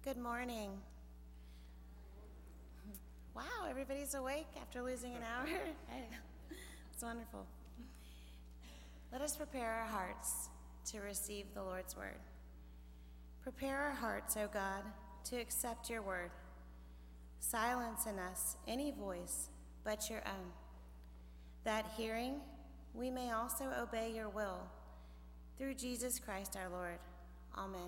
Good morning. Wow, everybody's awake after losing an hour. It's wonderful. Let us prepare our hearts to receive the Lord's word. Prepare our hearts, O God, to accept your word. Silence in us any voice but your own, that hearing we may also obey your will. Through Jesus Christ our Lord. Amen.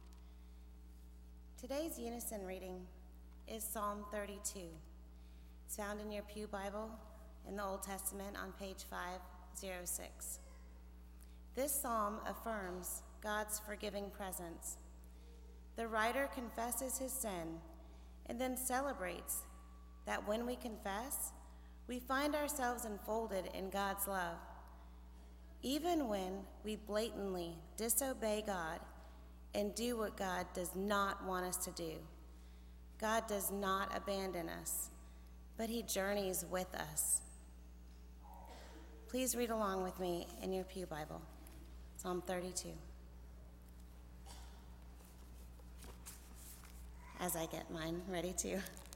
Today's unison reading is Psalm 32. It's found in your Pew Bible in the Old Testament on page 506. This psalm affirms God's forgiving presence. The writer confesses his sin and then celebrates that when we confess, we find ourselves enfolded in God's love. Even when we blatantly disobey God and do what God does not want us to do, God does not abandon us, but he journeys with us. Please read along with me in your Pew Bible, Psalm 32. As I get mine ready too.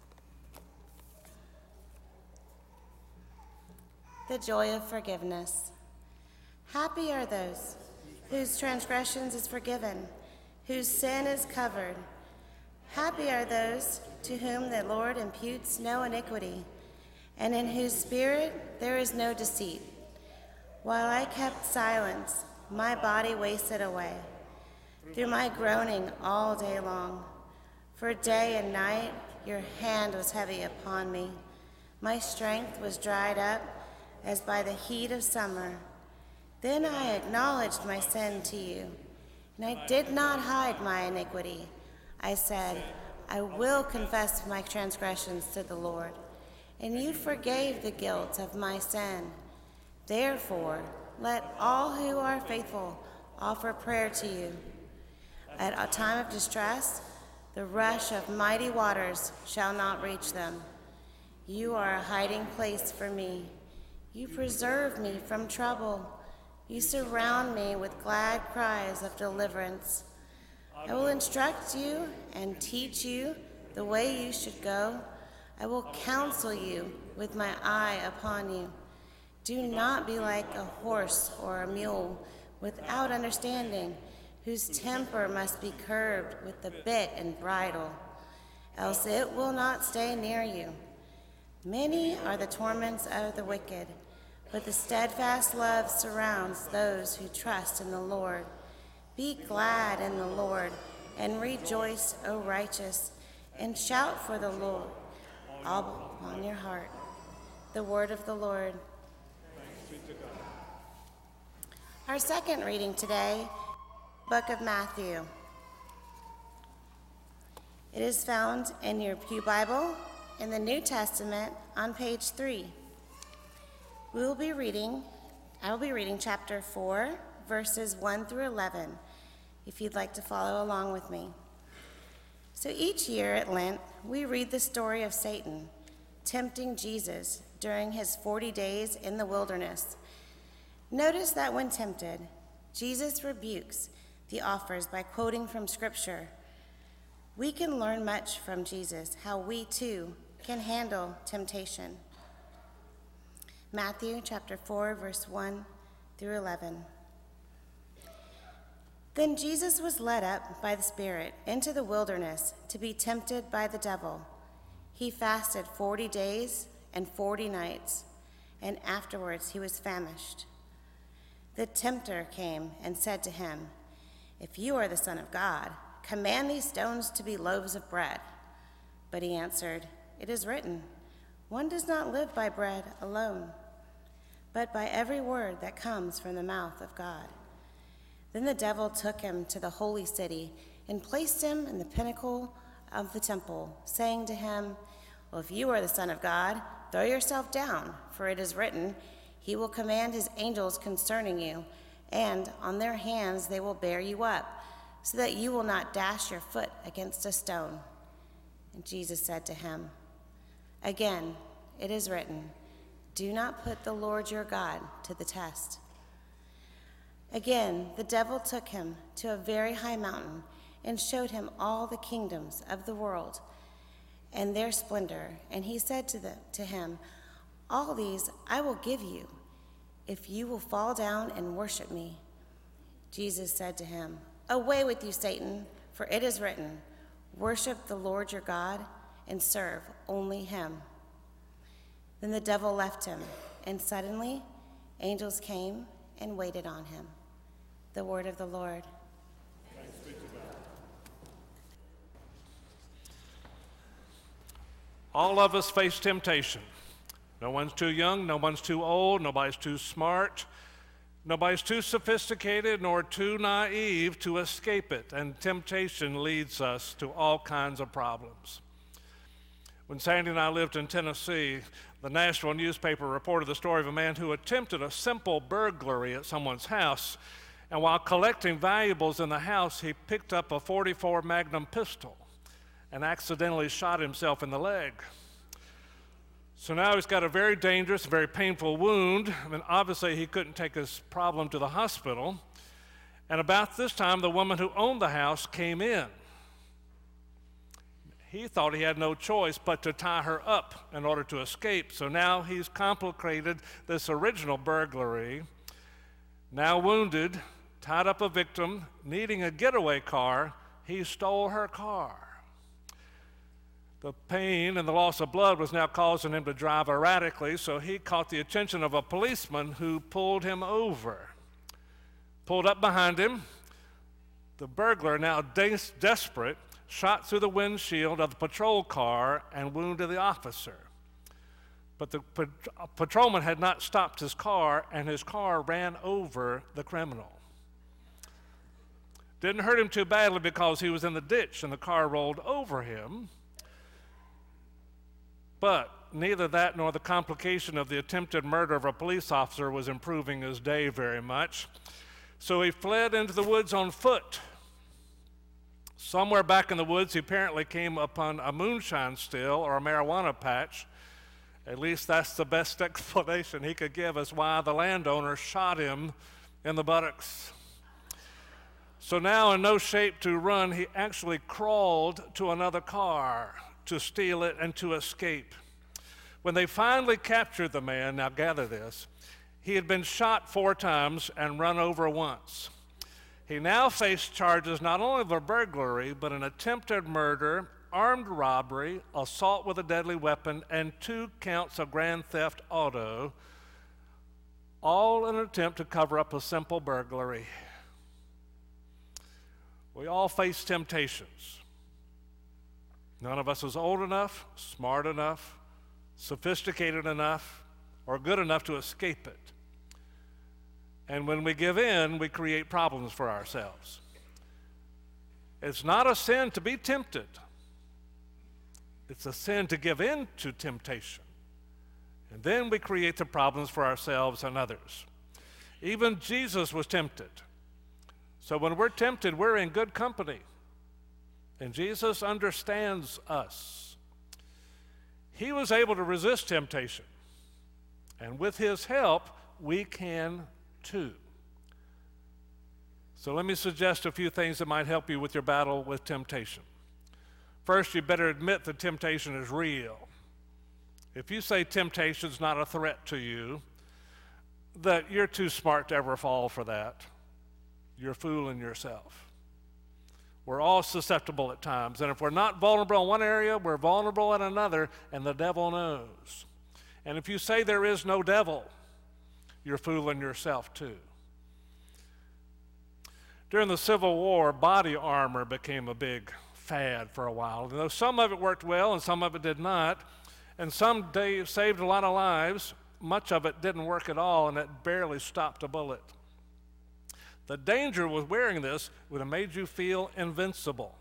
The joy of forgiveness. Happy are those whose transgressions is forgiven, whose sin is covered. Happy are those to whom the Lord imputes no iniquity, and in whose spirit there is no deceit. While I kept silence, my body wasted away, through my groaning all day long. For day and night your hand was heavy upon me. My strength was dried up as by the heat of summer. Then I acknowledged my sin to you, and I did not hide my iniquity. I said, I will confess my transgressions to the Lord, and you forgave the guilt of my sin. Therefore, let all who are faithful offer prayer to you. At a time of distress, the rush of mighty waters shall not reach them. You are a hiding place for me. You preserve me from trouble. You surround me with glad cries of deliverance. I will instruct you and teach you the way you should go. I will counsel you with my eye upon you. Do not be like a horse or a mule without understanding, whose temper must be curbed with the bit and bridle, else it will not stay near you. Many are the torments of the wicked, but the steadfast love surrounds those who trust in the Lord. Be glad in the Lord and rejoice, O righteous, and shout for the Lord all upon your heart. The word of the Lord. Thanks be to God. Our second reading today, Book of Matthew. It is found in your Pew Bible in the New Testament on page 3. I will be reading chapter 4, verses 1 through 11, if you'd like to follow along with me. So each year at Lent, we read the story of Satan tempting Jesus during his 40 days in the wilderness. Notice that when tempted, Jesus rebukes the offers by quoting from Scripture. We can learn much from Jesus, how we too can handle temptation. Matthew chapter 4, verse 1 through 11. Then Jesus was led up by the Spirit into the wilderness to be tempted by the devil. He fasted 40 days and 40 nights, and afterwards he was famished. The tempter came and said to him, If you are the Son of God, command these stones to be loaves of bread. But he answered, It is written, one does not live by bread alone, but by every word that comes from the mouth of God. Then the devil took him to the holy city and placed him in the pinnacle of the temple, saying to him, Well, if you are the Son of God, throw yourself down, for it is written, He will command his angels concerning you, and on their hands they will bear you up, so that you will not dash your foot against a stone. And Jesus said to him, Again, it is written, Do not put the Lord your God to the test. Again, the devil took him to a very high mountain and showed him all the kingdoms of the world and their splendor. And he said to him, "All these I will give you, if you will fall down and worship me." Jesus said to him, "Away with you, Satan, for it is written, 'Worship the Lord your God and serve only him.'" Then the devil left him, and suddenly angels came and waited on him. The word of the Lord. Thanks be to God. All of us face temptation. No one's too young, no one's too old, nobody's too smart, nobody's too sophisticated nor too naive to escape it, and temptation leads us to all kinds of problems. When Sandy and I lived in Tennessee, the Nashville newspaper reported the story of a man who attempted a simple burglary at someone's house, and while collecting valuables in the house, he picked up a .44 Magnum pistol and accidentally shot himself in the leg. So now he's got a very dangerous, very painful wound, and obviously he couldn't take his problem to the hospital. And about this time, the woman who owned the house came in. He thought he had no choice but to tie her up in order to escape. So now he's complicated this original burglary. Now wounded, tied up a victim, needing a getaway car, he stole her car. The pain and the loss of blood was now causing him to drive erratically, so he caught the attention of a policeman who pulled him over. Pulled up behind him. The burglar, now desperate, shot through the windshield of the patrol car and wounded the officer. But the patrolman had not stopped his car, and his car ran over the criminal. Didn't hurt him too badly because he was in the ditch and the car rolled over him. But neither that nor the complication of the attempted murder of a police officer was improving his day very much. So he fled into the woods on foot. Somewhere back in the woods, he apparently came upon a moonshine still or a marijuana patch. At least that's the best explanation he could give as why the landowner shot him in the buttocks. So now, in no shape to run, he actually crawled to another car to steal it and to escape. When they finally captured the man, now gather this, he had been shot 4 times and run over once. He now faced charges not only of a burglary, but an attempted murder, armed robbery, assault with a deadly weapon, and 2 counts of grand theft auto, all in an attempt to cover up a simple burglary. We all face temptations. None of us is old enough, smart enough, sophisticated enough, or good enough to escape it. And when we give in, we create problems for ourselves. It's not a sin to be tempted. It's a sin to give in to temptation. And then we create the problems for ourselves and others. Even Jesus was tempted. So when we're tempted, we're in good company. And Jesus understands us. He was able to resist temptation. And with his help, we can too. So let me suggest a few things that might help you with your battle with temptation. First, you better admit that temptation is real. If you say temptation is not a threat to you, that you're too smart to ever fall for that, you're fooling yourself. We're all susceptible at times, and if we're not vulnerable in one area, we're vulnerable in another, and the devil knows. And if you say there is no devil, you're fooling yourself too. During the Civil War, body armor became a big fad for a while. Though some of it worked well and some of it did not, and some saved a lot of lives, much of it didn't work at all, and it barely stopped a bullet. The danger with wearing this would have made you feel invincible.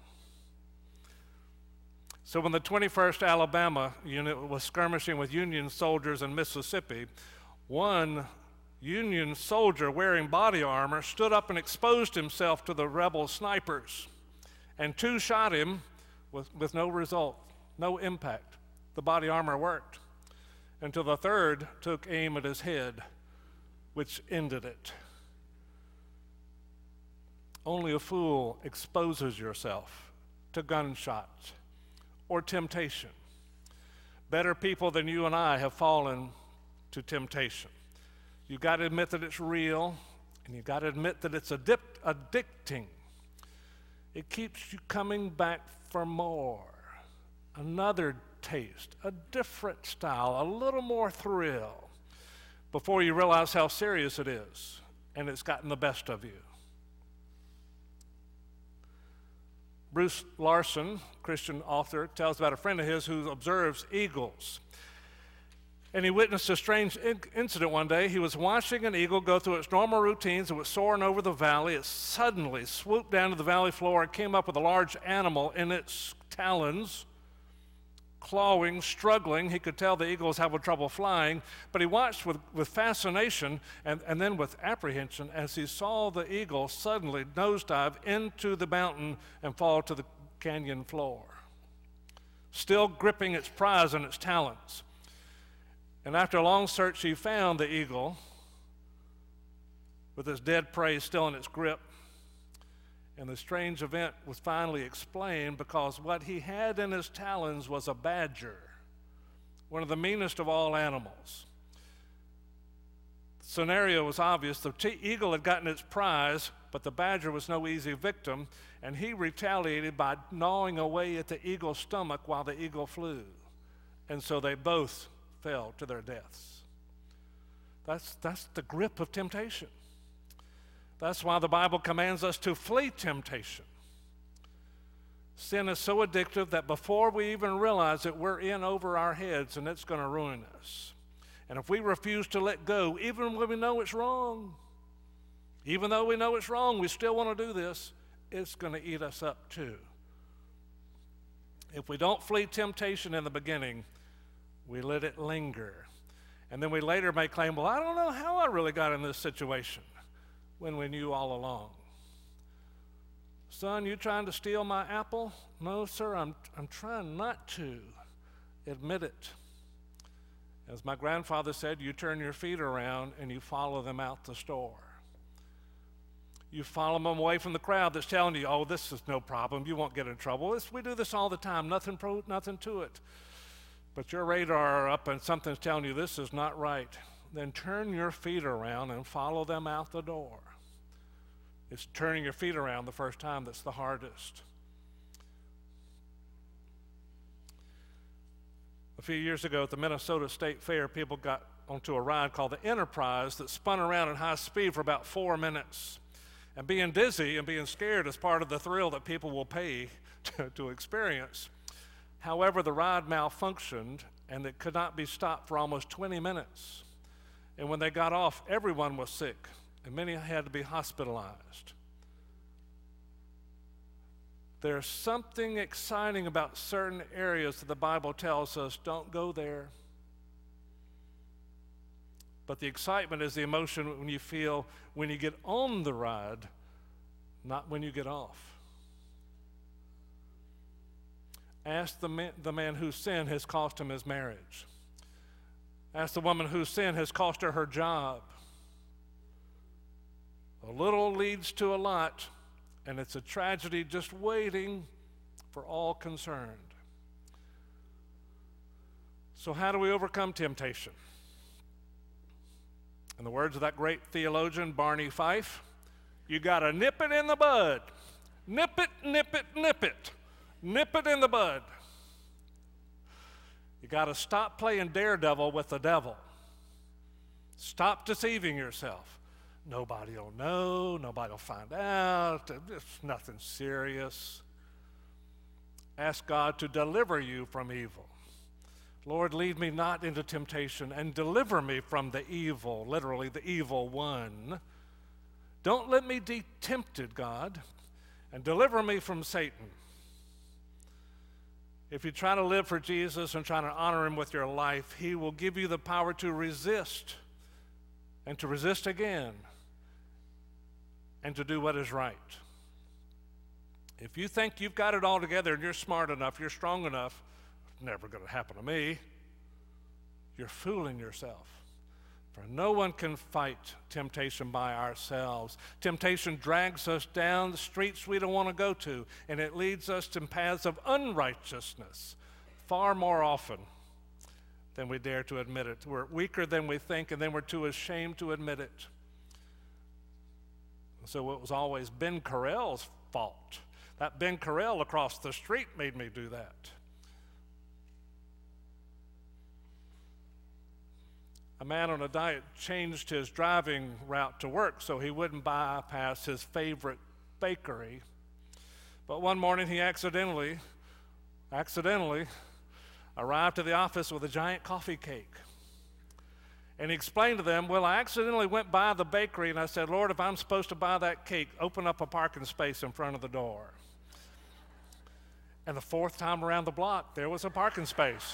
So when the 21st Alabama unit was skirmishing with Union soldiers in Mississippi, one Union soldier wearing body armor stood up and exposed himself to the rebel snipers, and 2 shot him with no result, no impact. The body armor worked until the 3rd took aim at his head, which ended it. Only a fool exposes yourself to gunshots or temptation. Better people than you and I have fallen to temptation. You've got to admit that it's real, and you've got to admit that it's addicting. It keeps you coming back for more, another taste, a different style, a little more thrill, before you realize how serious it is, and it's gotten the best of you. Bruce Larson, Christian author, tells about a friend of his who observes eagles. And he witnessed a strange incident one day. He was watching an eagle go through its normal routines. It was soaring over the valley. It suddenly swooped down to the valley floor and came up with a large animal in its talons, clawing, struggling. He could tell the eagle was having trouble flying, but he watched with fascination and then with apprehension as he saw the eagle suddenly nosedive into the mountain and fall to the canyon floor, still gripping its prize in its talons. And after a long search, he found the eagle with its dead prey still in its grip. And the strange event was finally explained because what he had in his talons was a badger, one of the meanest of all animals. The scenario was obvious. The eagle had gotten its prize, but the badger was no easy victim, and he retaliated by gnawing away at the eagle's stomach while the eagle flew. And so they both fell to their deaths. That's the grip of temptation. That's why the Bible commands us to flee temptation. Sin is so addictive that before we even realize it, we're in over our heads and it's going to ruin us. And if we refuse to let go, even when we know it's wrong, even though we know it's wrong, we still want to do this, it's going to eat us up too. If we don't flee temptation in the beginning, we let it linger. And then we later may claim, well, I don't know how I really got in this situation, when we knew all along. Son, you trying to steal my apple? No, sir, I'm trying not to. Admit it. As my grandfather said, you turn your feet around and you follow them out the store. You follow them away from the crowd that's telling you, oh, this is no problem, you won't get in trouble. We do this all the time, nothing to it. But your radar up and something's telling you this is not right. Then turn your feet around and follow them out the door. It's turning your feet around the first time that's the hardest. A few years ago at the Minnesota State Fair, people got onto a ride called the Enterprise that spun around at high speed for about 4 minutes. And being dizzy and being scared is part of the thrill that people will pay to experience. However, the ride malfunctioned and it could not be stopped for almost 20 minutes. And when they got off, everyone was sick, and many had to be hospitalized. There's something exciting about certain areas that the Bible tells us don't go there. But the excitement is the emotion when you feel when you get on the ride, not when you get off. Ask the man whose sin has cost him his marriage. Ask the woman whose sin has cost her job. A little leads to a lot, and it's a tragedy just waiting for all concerned. So how do we overcome temptation? In the words of that great theologian, Barney Fife, you got to nip it in the bud. Nip it, nip it, nip it. Nip it in the bud. You got to stop playing daredevil with the devil. Stop deceiving yourself. Nobody will know. Nobody will find out. It's nothing serious. Ask God to deliver you from evil. Lord, lead me not into temptation and deliver me from the evil, literally the evil one. Don't let me be tempted, God, and deliver me from Satan. If you try to live for Jesus and try to honor him with your life, he will give you the power to resist and to resist again and to do what is right. If you think you've got it all together and you're smart enough, you're strong enough, it's never going to happen to me. You're fooling yourself. For no one can fight temptation by ourselves. Temptation drags us down the streets we don't want to go to, and it leads us to paths of unrighteousness far more often than we dare to admit it. We're weaker than we think, and then we're too ashamed to admit it. So it was always Ben Carell's fault. That Ben Carell across the street made me do that. A man on a diet changed his driving route to work so he wouldn't bypass his favorite bakery. But one morning he accidentally arrived to the office with a giant coffee cake. And he explained to them, well, I accidentally went by the bakery and I said, Lord, if I'm supposed to buy that cake, open up a parking space in front of the door. And the fourth time around the block, there was a parking space.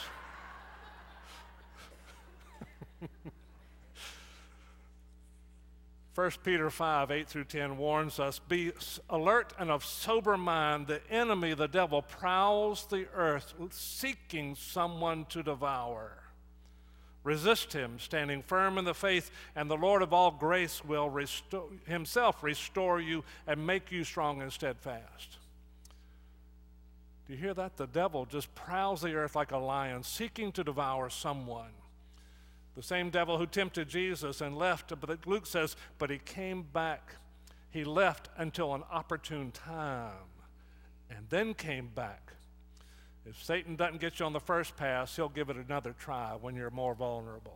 1 Peter 5, 8 through 10 warns us, be alert and of sober mind. The enemy, the devil, prowls the earth seeking someone to devour. Resist him, standing firm in the faith, and the Lord of all grace will himself restore you and make you strong and steadfast. Do you hear that? The devil just prowls the earth like a lion, seeking to devour someone. The same devil who tempted Jesus and left, but Luke says, but he came back. He left until an opportune time and then came back. If Satan doesn't get you on the first pass, he'll give it another try when you're more vulnerable.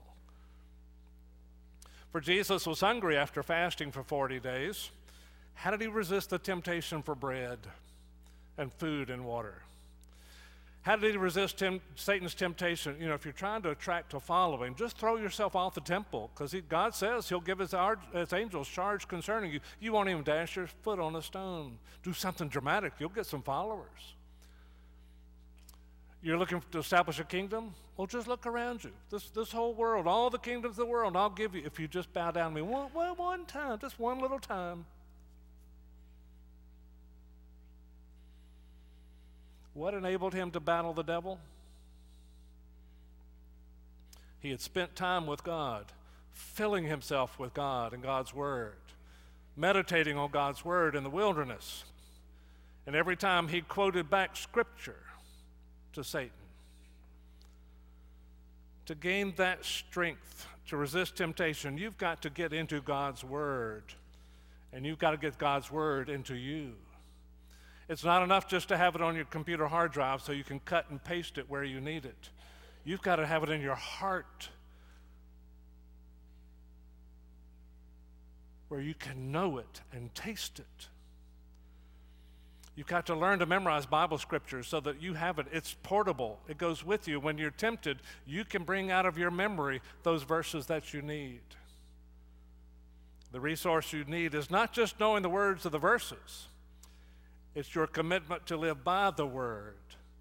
For Jesus was hungry after fasting for 40 days. How did he resist the temptation for bread and food and water? How did he resist Satan's temptation? You know, if you're trying to attract a following, just throw yourself off the temple, because God says he'll give his angels charge concerning you. You won't even dash your foot on a stone. Do something dramatic. You'll get some followers. You're looking to establish a kingdom? Well, just look around you. This whole world, all the kingdoms of the world, I'll give you if you just bow down to me one time, just one little time. What enabled him to battle the devil? He had spent time with God, filling himself with God and God's Word, meditating on God's Word in the wilderness. And every time he quoted back Scripture to Satan. To gain that strength to resist temptation, you've got to get into God's Word, and you've got to get God's Word into you. It's not enough just to have it on your computer hard drive so you can cut and paste it where you need it. You've got to have it in your heart where you can know it and taste it. You've got to learn to memorize Bible scriptures so that you have it. It's portable. It goes with you. When you're tempted, you can bring out of your memory those verses that you need. The resource you need is not just knowing the words of the verses. It's your commitment to live by the Word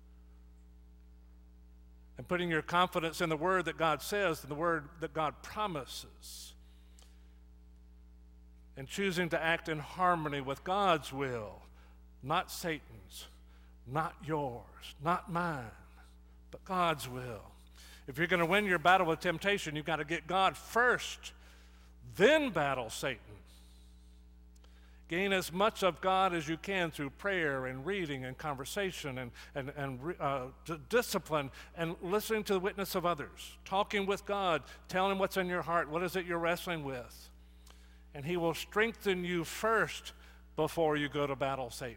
and putting your confidence in the Word that God says and the Word that God promises, and choosing to act in harmony with God's will, not Satan's, not yours, not mine, but God's will. If you're going to win your battle with temptation, you've got to get God first, then battle Satan. Gain as much of God as you can through prayer and reading and conversation and discipline and listening to the witness of others, talking with God, telling what's in your heart, what is it you're wrestling with. And he will strengthen you first before you go to battle Satan.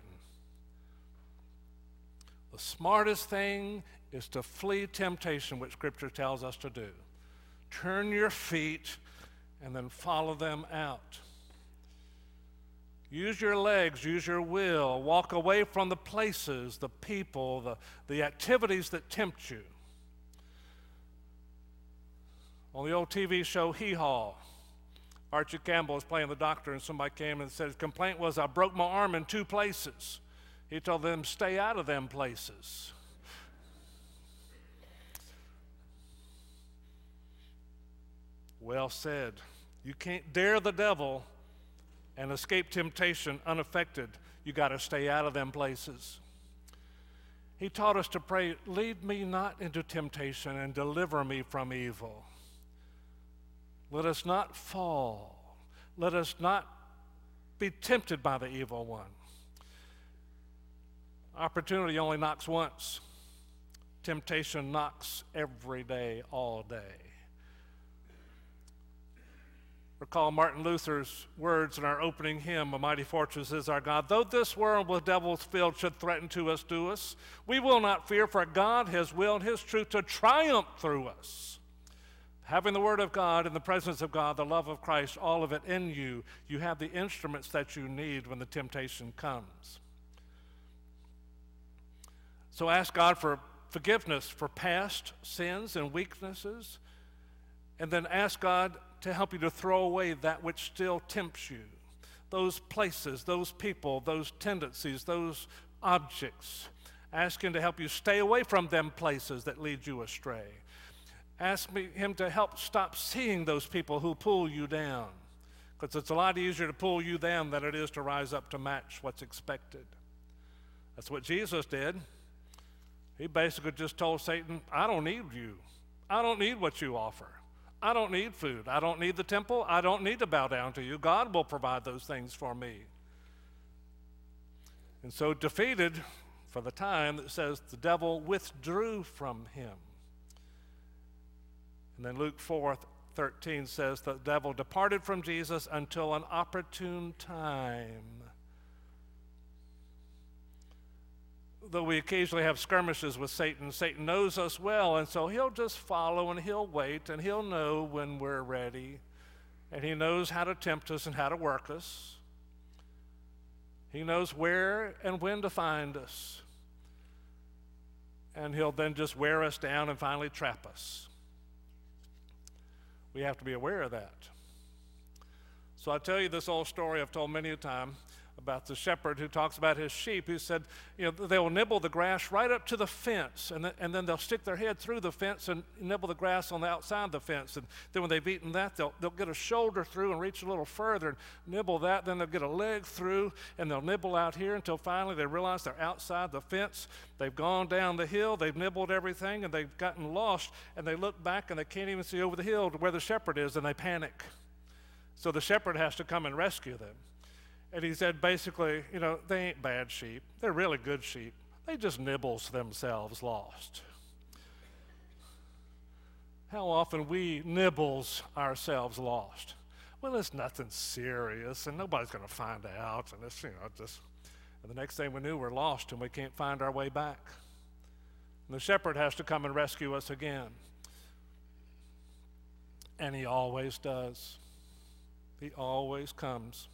The smartest thing is to flee temptation, which Scripture tells us to do. Turn your feet and then follow them out. Use your legs, use your will. Walk away from the places, the people, the activities that tempt you. On the old TV show Hee Haw, Archie Campbell was playing the doctor, and somebody came and said his complaint was, I broke my arm in 2 places. He told them, stay out of them places. Well said. You can't dare the devil and escape temptation unaffected. You got to stay out of them places. He taught us to pray, lead me not into temptation and deliver me from evil. Let us not fall. Let us not be tempted by the evil one. Opportunity only knocks once. Temptation knocks every day, all day. Recall Martin Luther's words in our opening hymn, "A Mighty Fortress is Our God." Though this world with devils filled should threaten to us, do us, we will not fear, for God has willed his truth to triumph through us. Having the Word of God, in the presence of God, the love of Christ, all of it in you, you have the instruments that you need when the temptation comes. So ask God for forgiveness for past sins and weaknesses, and then ask God to help you to throw away that which still tempts you. Those places, those people, those tendencies, those objects. Ask him to help you stay away from them places that lead you astray. Ask him to help stop seeing those people who pull you down, because it's a lot easier to pull you down than it is to rise up to match what's expected. That's what Jesus did. He basically just told Satan, I don't need you. I don't need what you offer. I don't need food. I don't need the temple. I don't need to bow down to you. God will provide those things for me. And so defeated for the time, it says the devil withdrew from him. And then Luke 4:13 says the devil departed from Jesus until an opportune time. Though we occasionally have skirmishes with Satan, Satan knows us well, and so he'll just follow and he'll wait and he'll know when we're ready. And he knows how to tempt us and how to work us. He knows where and when to find us. And he'll then just wear us down and finally trap us. We have to be aware of that. So I tell you this old story I've told many a time about the shepherd who talks about his sheep, who said, they'll nibble the grass right up to the fence, and then they'll stick their head through the fence and nibble the grass on the outside of the fence. And then when they've eaten that, they'll get a shoulder through and reach a little further and nibble that. Then they'll get a leg through, and they'll nibble out here until finally they realize they're outside the fence. They've gone down the hill, they've nibbled everything, and they've gotten lost, and they look back and they can't even see over the hill to where the shepherd is, and they panic. So the shepherd has to come and rescue them. And he said, basically, they ain't bad sheep. They're really good sheep. They just nibbles themselves lost. How often we nibbles ourselves lost? Well, it's nothing serious, and nobody's going to find out. And it's, and the next thing we knew, we're lost, and we can't find our way back. And the shepherd has to come and rescue us again. And he always does. He always comes.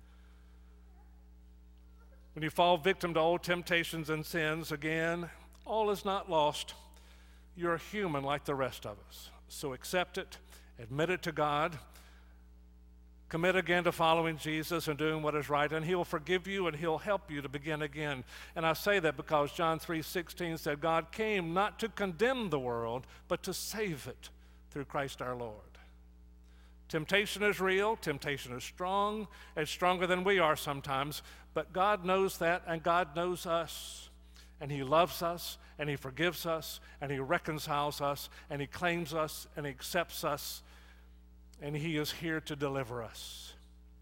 When you fall victim to old temptations and sins, again, all is not lost. You're human like the rest of us. So accept it, admit it to God, commit again to following Jesus and doing what is right, and he'll forgive you and he'll help you to begin again. And I say that because John 3:16 said, God came not to condemn the world, but to save it through Christ our Lord. Temptation is real, temptation is strong, it's stronger than we are sometimes, but God knows that, and God knows us, and he loves us, and he forgives us, and he reconciles us, and he claims us, and he accepts us, and he is here to deliver us.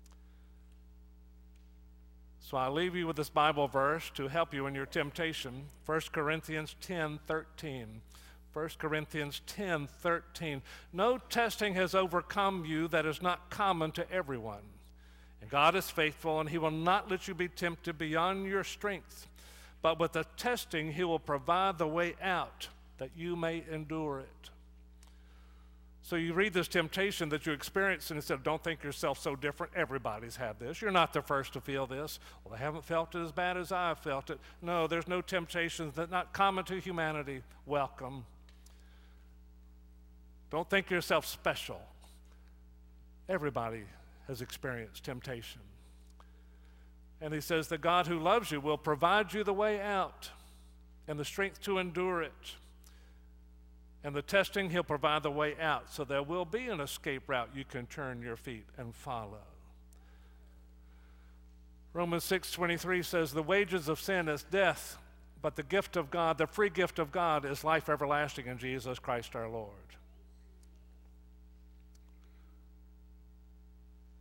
So I leave you with this Bible verse to help you in your temptation, 1 Corinthians 10:13. 1 Corinthians 10:13. No testing has overcome you that is not common to everyone. And God is faithful, and he will not let you be tempted beyond your strength. But with the testing, he will provide the way out that you may endure it. So you read this temptation that you experience, and instead of don't think yourself so different, everybody's had this. You're not the first to feel this. Well, they haven't felt it as bad as I've felt it. No, there's no temptations that are not common to humanity. Welcome. Don't think yourself special. Everybody has experienced temptation. And he says, the God who loves you will provide you the way out and the strength to endure it. And the testing, he'll provide the way out. So there will be an escape route you can turn your feet and follow. Romans 6:23 says, the wages of sin is death, but the gift of God, the free gift of God, is life everlasting in Jesus Christ our Lord.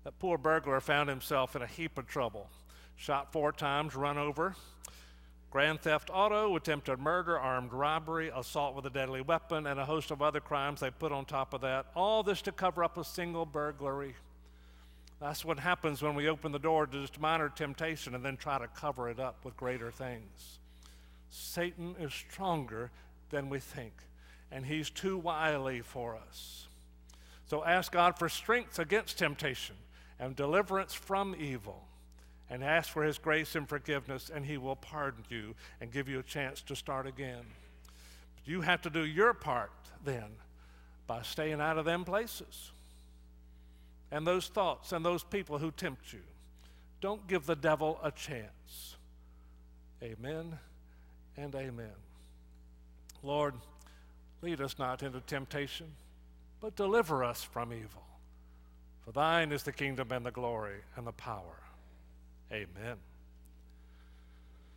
That poor burglar found himself in a heap of trouble. Shot 4 times, run over. Grand theft auto, attempted murder, armed robbery, assault with a deadly weapon, and a host of other crimes they put on top of that. All this to cover up a single burglary. That's what happens when we open the door to just minor temptation and then try to cover it up with greater things. Satan is stronger than we think, and he's too wily for us. So ask God for strength against temptation and deliverance from evil, and ask for his grace and forgiveness, and he will pardon you and give you a chance to start again. But you have to do your part then by staying out of them places and those thoughts and those people who tempt you. Don't give the devil a chance. Amen and amen. Lord, lead us not into temptation, but deliver us from evil. For thine is the kingdom and the glory and the power. Amen.